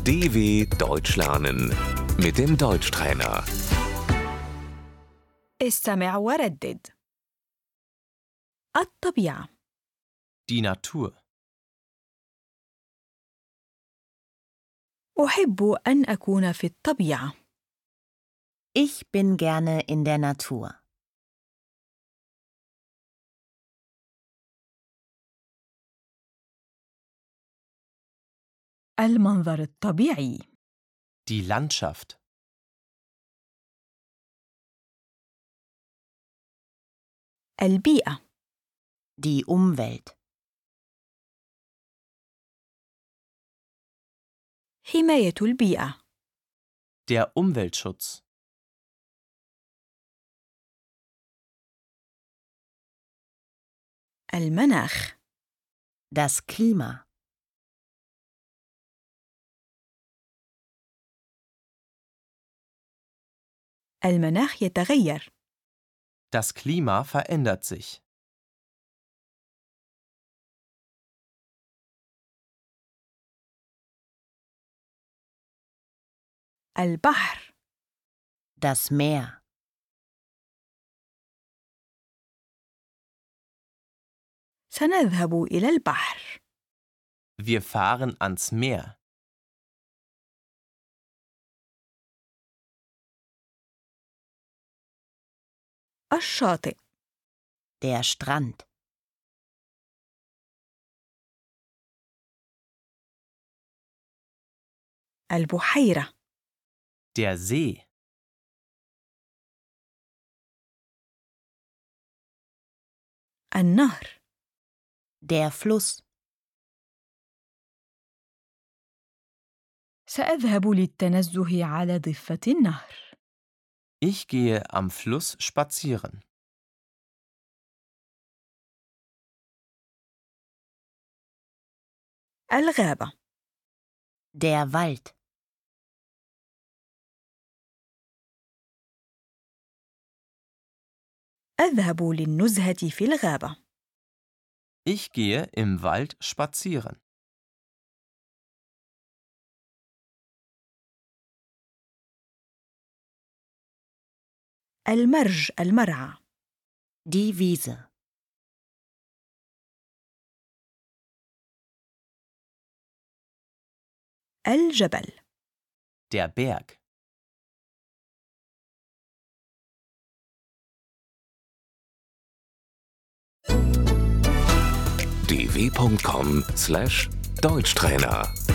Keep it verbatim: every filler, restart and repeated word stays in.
D W Deutsch lernen mit dem Deutschtrainer. استمع وردد. الطبيعة. Die Natur. أحب أن أكون في الطبيعة. Ich bin gerne in der Natur. المنظر الطبيعي. Die Landschaft. البيئة. Die Umwelt. حماية البيئة. Der Umweltschutz. المناخ. Das Klima. المناخ يتغير. Das Klima verändert sich. البحر. Das Meer. سنذهب إلى البحر. Wir fahren ans Meer. الشاطئ. Der Strand. البحيرة. Der See. النهر. Der Fluss. سأذهب للتنزه على ضفة النهر. Ich gehe am Fluss spazieren. الغابة. Der Wald. أذهب للنزهة في الغابة. Ich gehe im Wald spazieren. المرج المرعى. Die Wiese. الجبل. Der Berg. d w punkt com slash Deutschtrainer